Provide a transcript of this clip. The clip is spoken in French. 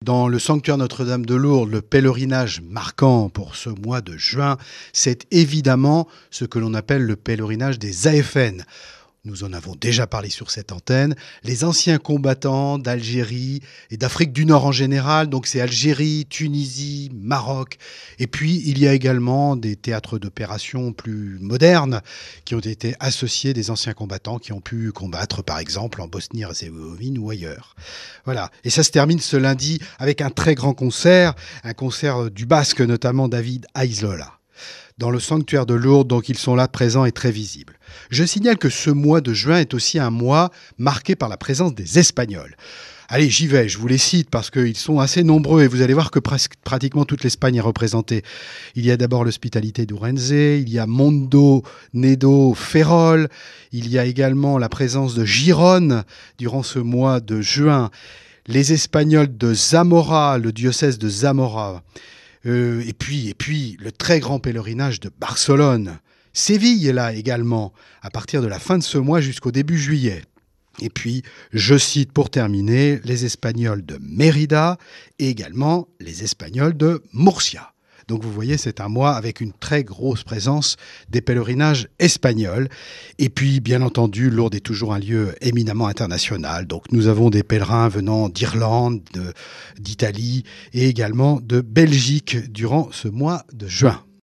Dans le sanctuaire Notre-Dame de Lourdes, le pèlerinage marquant pour ce mois de juin, c'est évidemment ce que l'on appelle le pèlerinage des AFN. Nous en avons déjà parlé sur cette antenne. Les anciens combattants d'Algérie et d'Afrique du Nord en général, donc c'est Algérie, Tunisie, Maroc. Et puis il y a également des théâtres d'opération plus modernes qui ont été associés des anciens combattants qui ont pu combattre par exemple en Bosnie-Herzégovine ou ailleurs. Voilà. Et ça se termine ce lundi avec un très grand concert, un concert du Basque notamment David Aizola. Dans le sanctuaire de Lourdes, donc ils sont là présents et très visibles. Je signale que ce mois de juin est aussi un mois marqué par la présence des Espagnols. Allez, j'y vais, je vous les cite parce qu'ils sont assez nombreux et vous allez voir que pratiquement toute l'Espagne est représentée. Il y a d'abord l'Hospitalité d'Ourense, il y a Mondo Nedo Ferrol, il y a également la présence de Gérone durant ce mois de juin, les Espagnols de Zamora, le diocèse de Zamora. Et puis, le très grand pèlerinage de Barcelone. Séville est là également, à partir de la fin de ce mois jusqu'au début juillet. Et puis, je cite pour terminer les Espagnols de Mérida et également les Espagnols de Murcia. Donc vous voyez, c'est un mois avec une très grosse présence des pèlerinages espagnols. Et puis, bien entendu, Lourdes est toujours un lieu éminemment international. Donc nous avons des pèlerins venant d'Irlande, d'Italie et également de Belgique durant ce mois de juin.